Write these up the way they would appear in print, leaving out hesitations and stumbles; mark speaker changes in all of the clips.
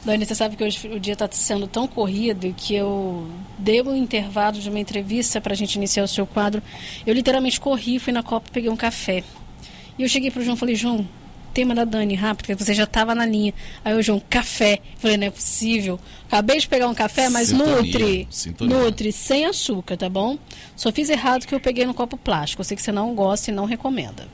Speaker 1: Dani, você sabe que hoje o dia está sendo tão corrido que eu dei um intervalo de uma entrevista para a gente iniciar o seu quadro. Eu literalmente corri, fui na Copa, peguei um café. E eu cheguei pro João e falei, João, tema da Dani, rápido, porque você já estava na linha. Aí o João, café. Falei, não é possível. Acabei de pegar um café, mas Sintonia. Nutri, sem açúcar, tá bom? Só fiz errado que eu peguei no copo plástico. Eu sei que você não gosta e não recomenda.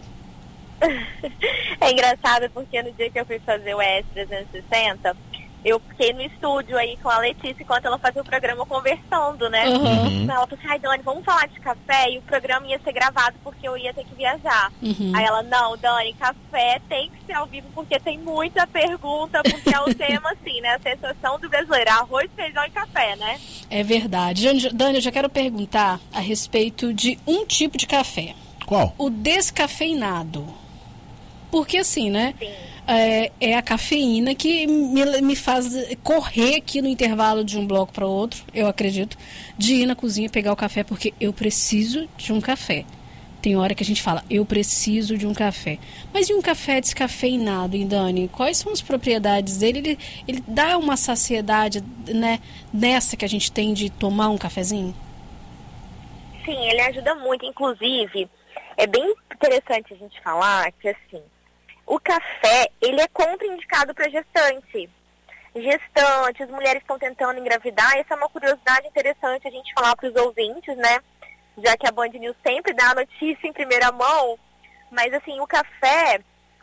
Speaker 2: É engraçado porque no dia que eu fui fazer o ES360, eu fiquei no estúdio aí com a Letícia enquanto ela fazia o programa conversando, né?
Speaker 1: Uhum.
Speaker 2: Ela falou assim, ai Dani, vamos falar de café? E o programa ia ser gravado porque eu ia ter que viajar.
Speaker 1: Uhum.
Speaker 2: Aí ela, não, Dani, café tem que ser ao vivo porque tem muita pergunta, porque é o tema assim, né? A sensação do brasileiro, arroz, feijão e café, né?
Speaker 1: É verdade. Dani, eu já quero perguntar a respeito de um tipo de café.
Speaker 3: Qual?
Speaker 1: O descafeinado. Porque assim, né?
Speaker 2: Sim.
Speaker 1: É a cafeína que me faz correr aqui no intervalo de um bloco para outro, eu acredito, de ir na cozinha pegar o café, porque eu preciso de um café. Tem hora que a gente fala, eu preciso de um café. Mas e um café descafeinado, hein, Dani? Quais são as propriedades dele? Ele dá uma saciedade, né, nessa que a gente tem de tomar um cafezinho?
Speaker 2: Sim, ele ajuda muito. Inclusive, é bem interessante a gente falar que, assim, o café, ele é contraindicado para gestante. Gestantes, mulheres estão tentando engravidar, essa é uma curiosidade interessante a gente falar para os ouvintes, né? Já que a Band News sempre dá a notícia em primeira mão, mas assim, o café,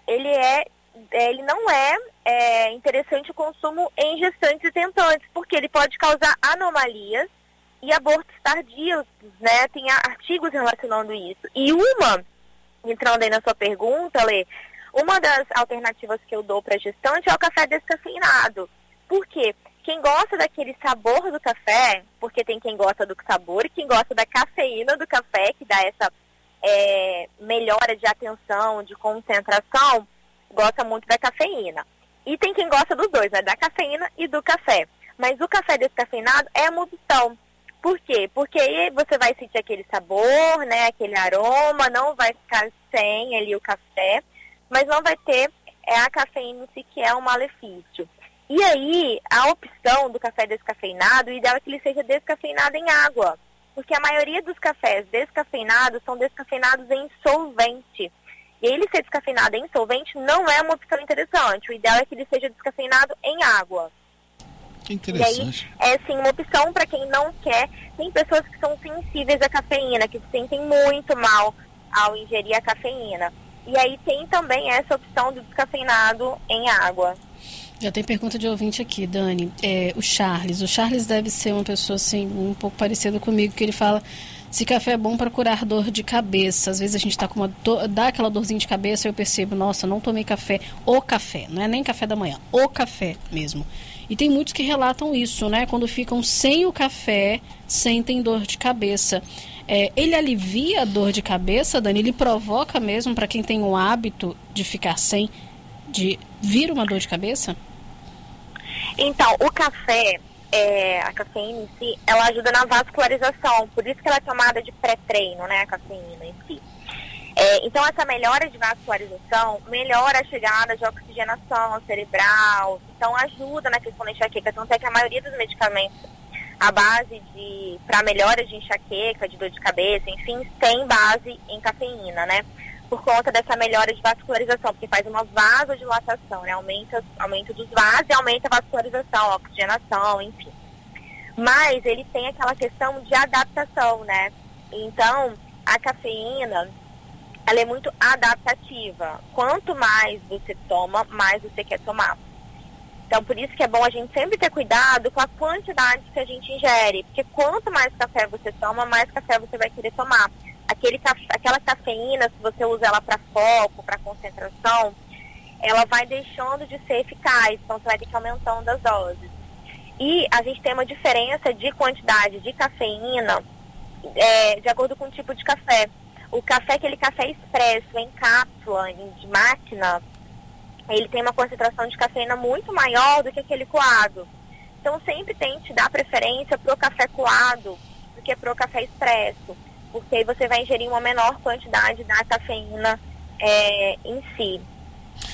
Speaker 2: ele não é interessante o consumo em gestantes e tentantes, porque ele pode causar anomalias e abortos tardios, né? Tem artigos relacionando isso. E entrando aí na sua pergunta, Lê, uma das alternativas que eu dou para gestante é o café descafeinado. Por quê? Quem gosta daquele sabor do café, porque tem quem gosta do sabor e quem gosta da cafeína do café, que dá essa melhora de atenção, de concentração, gosta muito da cafeína. E tem quem gosta dos dois, né? Da cafeína e do café. Mas o café descafeinado é uma opção. Por quê? Porque aí você vai sentir aquele sabor, né? Aquele aroma, não vai ficar sem ali o café, mas não vai ter a cafeína em si, que é um malefício. E aí, a opção do café descafeinado, o ideal é que ele seja descafeinado em água, porque a maioria dos cafés descafeinados são descafeinados em solvente. E ele ser descafeinado em solvente não é uma opção interessante. O ideal é que ele seja descafeinado em água.
Speaker 3: Que interessante.
Speaker 2: E aí, é sim uma opção para quem não quer. Tem pessoas que são sensíveis à cafeína, que se sentem muito mal ao ingerir a cafeína. E aí tem também essa opção do descafeinado em água.
Speaker 1: Já tem pergunta de ouvinte aqui, Dani. O Charles deve ser uma pessoa assim, um pouco parecida comigo, que ele fala se café é bom para curar dor de cabeça. Às vezes a gente está com dá aquela dorzinha de cabeça e eu percebo, nossa, não tomei café. O café, não é nem café da manhã, o café mesmo. E tem muitos que relatam isso, né? Quando ficam sem o café, sentem dor de cabeça. Ele alivia a dor de cabeça, Dani? Ele provoca mesmo para quem tem o hábito de ficar sem, de vir uma dor de cabeça?
Speaker 2: Então, o café, a cafeína em si, ela ajuda na vascularização, por isso que ela é tomada de pré-treino, né, a cafeína em si. Então, essa melhora de vascularização melhora a chegada de oxigenação cerebral, então ajuda na questão da enxaqueca, tanto é que a maioria dos medicamentos à base para melhora de enxaqueca, de dor de cabeça, enfim, tem base em cafeína, né? Por conta dessa melhora de vascularização, porque faz uma vasodilatação, né? Aumenta dos vasos e aumenta a vascularização, a oxigenação, enfim. Mas ele tem aquela questão de adaptação, né? Então, a cafeína, ela é muito adaptativa. Quanto mais você toma, mais você quer tomar. Então, por isso que é bom a gente sempre ter cuidado com a quantidade que a gente ingere. Porque quanto mais café você toma, mais café você vai querer tomar. Aquela cafeína, se você usa ela para foco, para concentração, ela vai deixando de ser eficaz. Então, você vai ter que ir aumentando as doses. E a gente tem uma diferença de quantidade de cafeína de acordo com o tipo de café. O café, aquele café expresso, em cápsula, de máquina, ele tem uma concentração de cafeína muito maior do que aquele coado. Então, sempre tente dar preferência para o café coado do que para o café expresso, porque aí você vai ingerir uma menor quantidade da cafeína em si.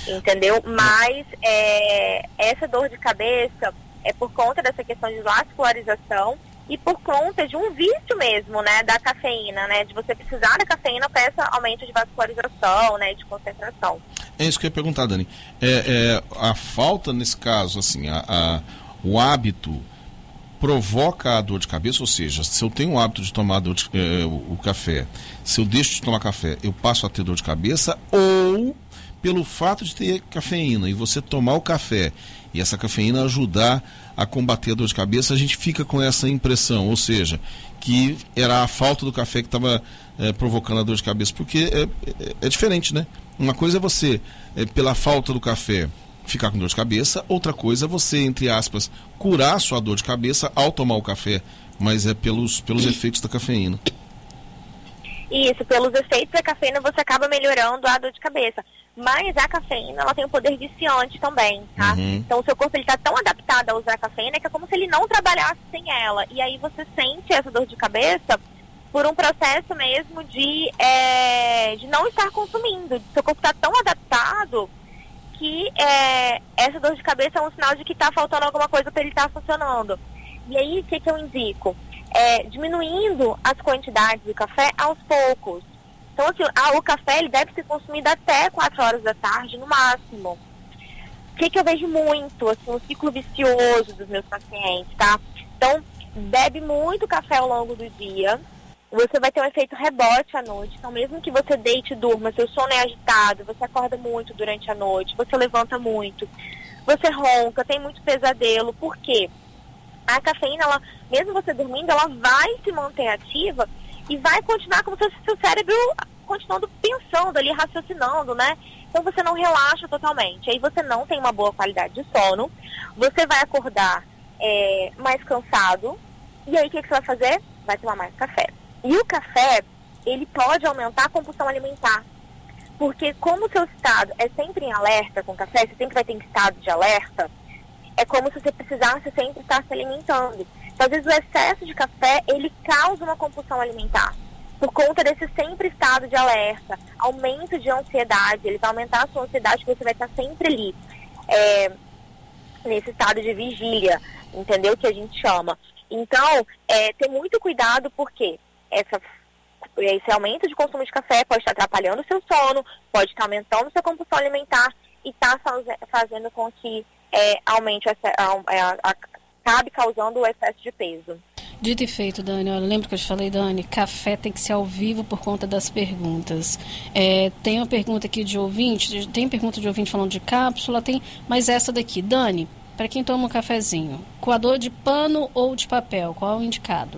Speaker 2: entendeu? Mas essa dor de cabeça é por conta dessa questão de vascularização e por conta de um vício mesmo, né, da cafeína, né, de você precisar da cafeína para esse aumento de vascularização, né, de concentração.
Speaker 3: É isso que eu ia perguntar, Dani. A falta, nesse caso, assim, o hábito provoca a dor de cabeça, ou seja, se eu tenho o hábito de tomar o café, se eu deixo de tomar café, eu passo a ter dor de cabeça, ou pelo fato de ter cafeína e você tomar o café e essa cafeína ajudar a combater a dor de cabeça, a gente fica com essa impressão, ou seja, que era a falta do café que estava provocando a dor de cabeça, porque é diferente, né? Uma coisa é você, pela falta do café, ficar com dor de cabeça, outra coisa é você, entre aspas, curar a sua dor de cabeça ao tomar o café, mas é pelos efeitos da cafeína.
Speaker 2: Isso, pelos efeitos da cafeína você acaba melhorando a dor de cabeça. Mas a cafeína, ela tem um poder viciante também, tá?
Speaker 3: Uhum.
Speaker 2: Então o seu corpo ele tá tão adaptado a usar a cafeína que é como se ele não trabalhasse sem ela. E aí você sente essa dor de cabeça por um processo mesmo de não estar consumindo. Seu corpo tá tão adaptado que essa dor de cabeça é um sinal de que tá faltando alguma coisa para ele estar funcionando. E aí, o que eu indico? Diminuindo as quantidades do café aos poucos. Então, assim, o café ele deve ser consumido até 4 horas da tarde, no máximo. O que eu vejo muito? Assim, um ciclo vicioso dos meus pacientes, tá? Então, bebe muito café ao longo do dia. Você vai ter um efeito rebote à noite. Então, mesmo que você deite e durma, seu sono é agitado, você acorda muito durante a noite, você levanta muito, você ronca, tem muito pesadelo. Por quê? A cafeína, ela, mesmo você dormindo, ela vai se manter ativa e vai continuar como se o seu cérebro continuando pensando ali, raciocinando, né? Então você não relaxa totalmente. Aí você não tem uma boa qualidade de sono, você vai acordar mais cansado, e aí o que você vai fazer? Vai tomar mais café. E o café, ele pode aumentar a compulsão alimentar. Porque como o seu estado é sempre em alerta com café, você sempre vai ter estado de alerta, é como se você precisasse sempre estar se alimentando. Então, às vezes, o excesso de café, ele causa uma compulsão alimentar. Por conta desse sempre estado de alerta, aumento de ansiedade, ele vai aumentar a sua ansiedade, que você vai estar sempre ali, nesse estado de vigília, entendeu? Que a gente chama. Então, ter muito cuidado, porque esse aumento de consumo de café pode estar atrapalhando o seu sono, pode estar aumentando a sua compulsão alimentar e está fazendo com que aumente, acabe causando o excesso de peso.
Speaker 1: Dito e feito, Dani. Olha, lembra que eu te falei, Dani? Café tem que ser ao vivo por conta das perguntas. Tem uma pergunta aqui de ouvinte, tem pergunta de ouvinte falando de cápsula, mas essa daqui, Dani, para quem toma um cafezinho, coador de pano ou de papel, qual é o indicado?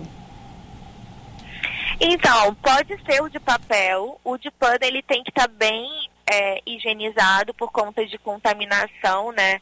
Speaker 2: Então, pode ser o de papel. O de pano, ele tem que estar bem higienizado por conta de contaminação, né?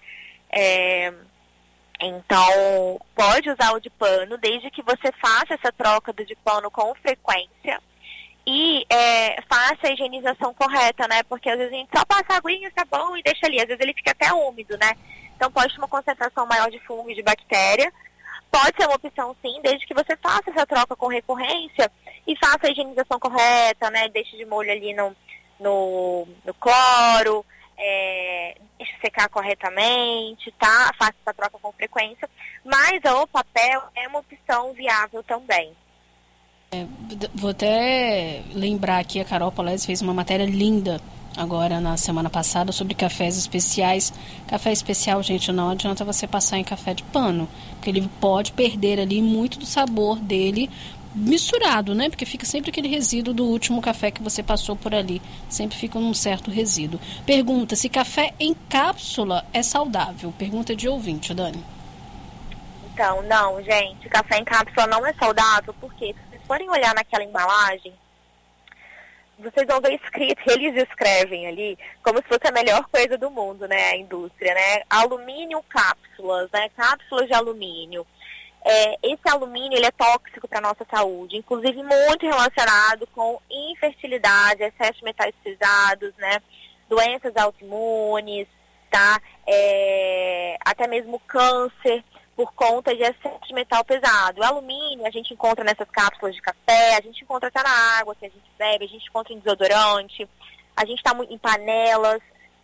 Speaker 2: Então, pode usar o de pano, desde que você faça essa troca do de pano com frequência e faça a higienização correta, né? Porque às vezes a gente só passa aguinha, sabão e deixa ali. Às vezes ele fica até úmido, né? Então pode ter uma concentração maior de fungo e de bactéria. Pode ser uma opção sim, desde que você faça essa troca com recorrência e faça a higienização correta, né? Deixe de molho ali no cloro, deixe secar corretamente, tá? Faça essa troca com frequência. Mas o papel é uma opção viável também.
Speaker 1: Vou até lembrar aqui, a Carol Polese fez uma matéria linda agora na semana passada sobre cafés especiais. Café especial, gente, não adianta você passar em café de pano, porque ele pode perder ali muito do sabor dele misturado, né? Porque fica sempre aquele resíduo do último café que você passou por ali. Sempre fica um certo resíduo. Pergunta se café em cápsula é saudável. Pergunta de ouvinte, Dani.
Speaker 2: Então, não, gente, café em cápsula não é saudável, porque se vocês forem olhar naquela embalagem, vocês vão ver escrito, eles escrevem ali, como se fosse a melhor coisa do mundo, né, a indústria, né, alumínio cápsulas, né, cápsulas de alumínio. Esse alumínio, ele é tóxico para a nossa saúde, inclusive muito relacionado com infertilidade, excesso de metais pesados, né, doenças autoimunes, tá, até mesmo câncer, por conta de excesso de metal pesado. O alumínio a gente encontra nessas cápsulas de café, a gente encontra até na água que a gente bebe, a gente encontra em desodorante, a gente está em panelas,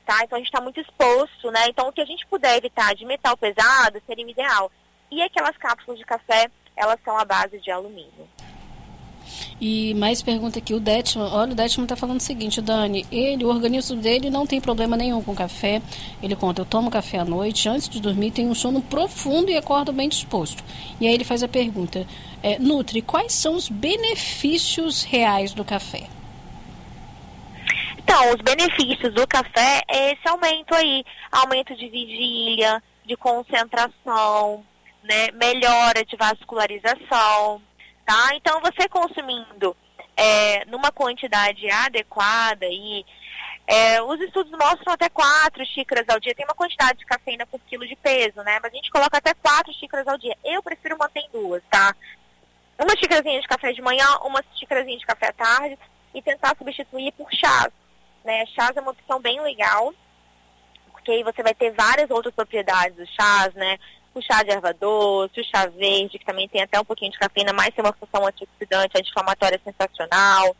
Speaker 2: tá? Então a gente está muito exposto, né? Então o que a gente puder evitar de metal pesado seria o ideal. E aquelas cápsulas de café, elas são à base de alumínio.
Speaker 1: E mais pergunta aqui, o Detman. Olha, o Detman está falando o seguinte, Dani, o organismo dele não tem problema nenhum com café. Ele conta, eu tomo café à noite, antes de dormir tenho um sono profundo e acordo bem disposto. E aí ele faz a pergunta, Nutri, quais são os benefícios reais do café?
Speaker 2: Então, os benefícios do café é esse aumento aí, aumento de vigília, de concentração, né, melhora de vascularização, tá? Então, você consumindo numa quantidade adequada, e os estudos mostram até 4 xícaras ao dia, tem uma quantidade de cafeína por quilo de peso, né? Mas a gente coloca até 4 xícaras ao dia. Eu prefiro manter em 2, tá? Uma xícarazinha de café de manhã, uma xícarazinha de café à tarde, e tentar substituir por chás, né? Chás é uma opção bem legal, porque aí você vai ter várias outras propriedades dos chás, né? O chá de erva doce, o chá verde, que também tem até um pouquinho de cafeína, mas tem uma função antioxidante, anti-inflamatória sensacional.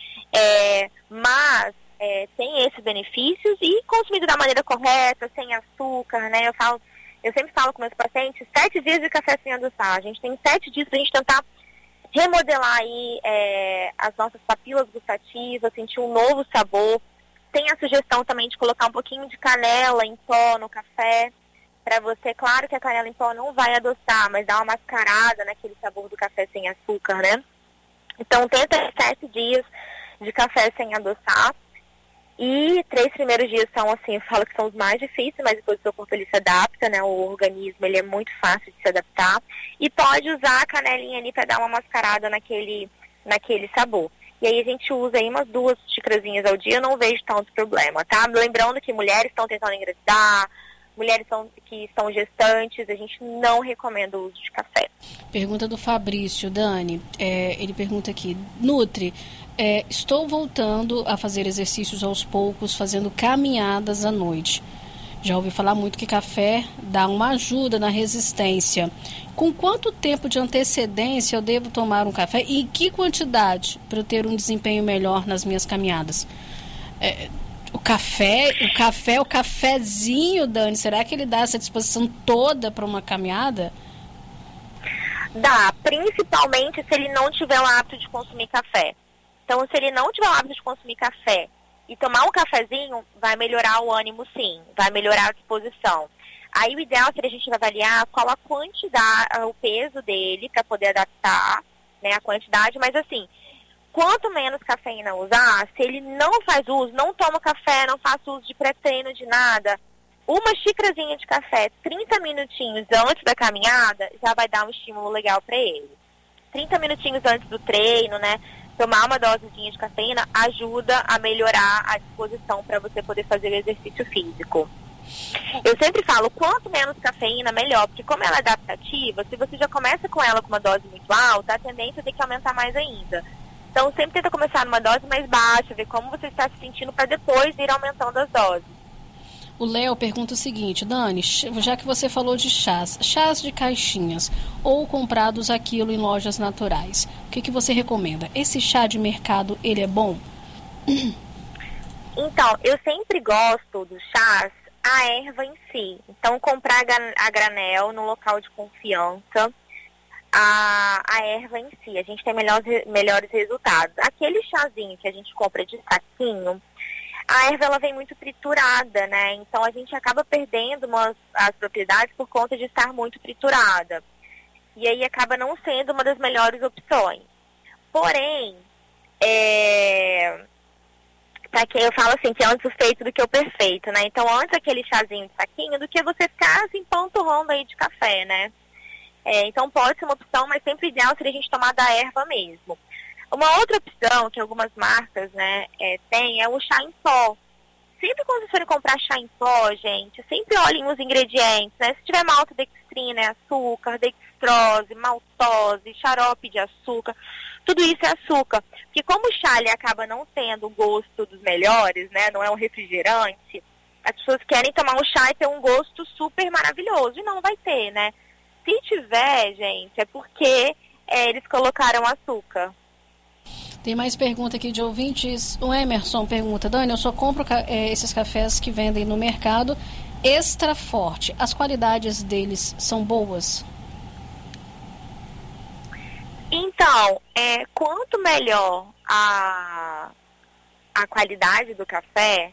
Speaker 2: Mas tem esses benefícios e consumido da maneira correta, sem açúcar, né? Eu sempre falo com meus pacientes, 7 dias de café sem adoçar. A gente tem 7 dias pra gente tentar remodelar aí as nossas papilas gustativas, sentir um novo sabor. Tem a sugestão também de colocar um pouquinho de canela em pó no café, para você, claro que a canela em pó não vai adoçar, mas dá uma mascarada naquele sabor do café sem açúcar, né? Então, tenta 7 dias de café sem adoçar. E 3 primeiros dias são, assim, eu falo que são os mais difíceis, mas depois o seu corpo ele se adapta, né? O organismo, ele é muito fácil de se adaptar. E pode usar a canelinha ali para dar uma mascarada naquele sabor. E aí a gente usa aí umas 2 xícarazinhas ao dia, eu não vejo tanto problema, tá? Lembrando que mulheres estão tentando engravidar, mulheres que estão gestantes, a gente não recomenda o uso de café.
Speaker 1: Pergunta do Fabrício, Dani. Ele pergunta aqui, Nutri, estou voltando a fazer exercícios aos poucos, fazendo caminhadas à noite. Já ouvi falar muito que café dá uma ajuda na resistência. Com quanto tempo de antecedência eu devo tomar um café e em que quantidade para eu ter um desempenho melhor nas minhas caminhadas? O cafezinho, Dani, será que ele dá essa disposição toda para uma caminhada?
Speaker 2: Dá, principalmente se ele não tiver o hábito de consumir café. Então, se ele não tiver o hábito de consumir café e tomar um cafezinho, vai melhorar o ânimo, sim, vai melhorar a disposição. Aí o ideal seria a gente avaliar qual a quantidade, o peso dele, para poder adaptar, né, a quantidade, mas assim, quanto menos cafeína usar, se ele não faz uso, não toma café, não faz uso de pré-treino, de nada, uma xícarazinha de café, 30 minutinhos antes da caminhada, já vai dar um estímulo legal para ele. 30 minutinhos antes do treino, né, tomar uma dosezinha de cafeína ajuda a melhorar a disposição para você poder fazer o exercício físico. Eu sempre falo, quanto menos cafeína, melhor, porque como ela é adaptativa, se você já começa com ela com uma dose muito alta, a tendência é ter que aumentar mais ainda. Então, sempre tenta começar numa dose mais baixa, ver como você está se sentindo para depois ir aumentando as doses.
Speaker 1: O Léo pergunta o seguinte, Dani, já que você falou de chás de caixinhas ou comprados a quilo em lojas naturais, o que você recomenda? Esse chá de mercado, ele é bom?
Speaker 2: Então, eu sempre gosto dos chás, a erva em si. Então, comprar a granel no local de confiança, a erva em si, a gente tem melhores resultados. Aquele chazinho que a gente compra de saquinho, a erva ela vem muito triturada, né? Então a gente acaba perdendo as propriedades por conta de estar muito triturada. E aí acaba não sendo uma das melhores opções. Porém, para que eu falo assim, que é antes o feito do que o perfeito, né? Então antes aquele chazinho de saquinho do que você ficar assim empanturrando aí de café, né? Então pode ser uma opção, mas sempre ideal seria a gente tomar da erva mesmo. Uma outra opção que algumas marcas, né, tem é o chá em pó. Sempre quando vocês forem comprar chá em pó, gente, sempre olhem os ingredientes, né? Se tiver maltodextrina, é açúcar, dextrose, maltose, xarope de açúcar, tudo isso é açúcar. Porque como o chá ele acaba não tendo o gosto dos melhores, né, não é um refrigerante, as pessoas querem tomar um chá e ter um gosto super maravilhoso, e não vai ter, né? Se tiver, gente, é porque eles colocaram açúcar.
Speaker 1: Tem mais pergunta aqui de ouvintes. O Emerson pergunta: Dani, eu só compro esses cafés que vendem no mercado extra forte. As qualidades deles são boas?
Speaker 2: Então, quanto melhor a qualidade do café,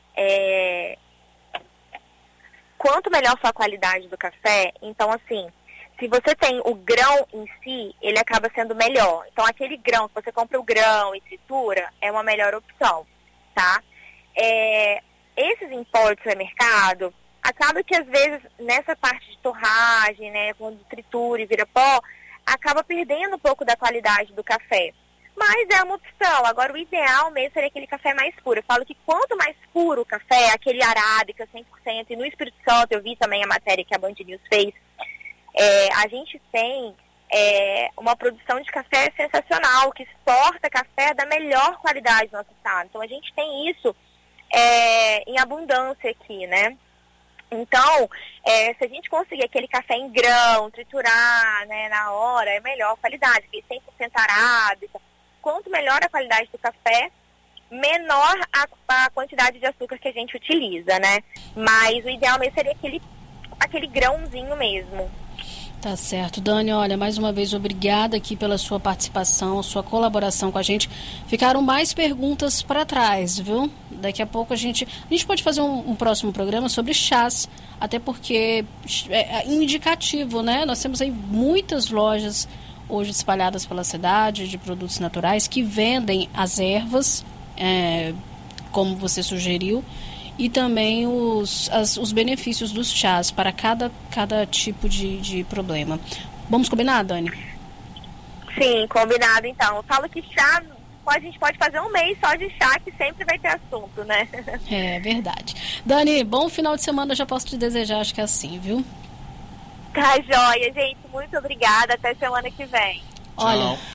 Speaker 2: quanto melhor for a qualidade do café, então assim, se você tem o grão em si, ele acaba sendo melhor. Então aquele grão, que você compra o grão e tritura, é uma melhor opção, tá? Esses em pó de supermercado, acaba que às vezes nessa parte de torragem, né, quando tritura e vira pó, acaba perdendo um pouco da qualidade do café. Mas é uma opção. Agora, o ideal mesmo seria aquele café mais puro. Eu falo que quanto mais puro o café, aquele arábica 100%, e no Espírito Santo eu vi também a matéria que a Band News fez, a gente tem uma produção de café sensacional, que exporta café da melhor qualidade do nosso estado. Então, a gente tem isso em abundância aqui, né? Então, se a gente conseguir aquele café em grão, triturar, né, na hora, é melhor qualidade, porque 100% arábica. Quanto melhor a qualidade do café, menor a quantidade de açúcar que a gente utiliza, né? Mas o ideal mesmo seria aquele grãozinho mesmo.
Speaker 1: Tá certo. Dani, olha, mais uma vez, obrigada aqui pela sua participação, sua colaboração com a gente. Ficaram mais perguntas para trás, viu? Daqui a pouco a gente pode fazer um próximo programa sobre chás, até porque é indicativo, né? Nós temos aí muitas lojas hoje espalhadas pela cidade de produtos naturais que vendem as ervas, como você sugeriu, e também os benefícios dos chás para cada tipo de problema. Vamos combinar, Dani?
Speaker 2: Sim, combinado então. Eu falo que chá, a gente pode fazer um mês só de chá, que sempre vai ter assunto, né?
Speaker 1: É verdade. Dani, bom final de semana, já posso te desejar, acho que é assim, viu?
Speaker 2: Tá joia, gente. Muito obrigada. Até semana que vem.
Speaker 1: Olha.
Speaker 3: Tchau.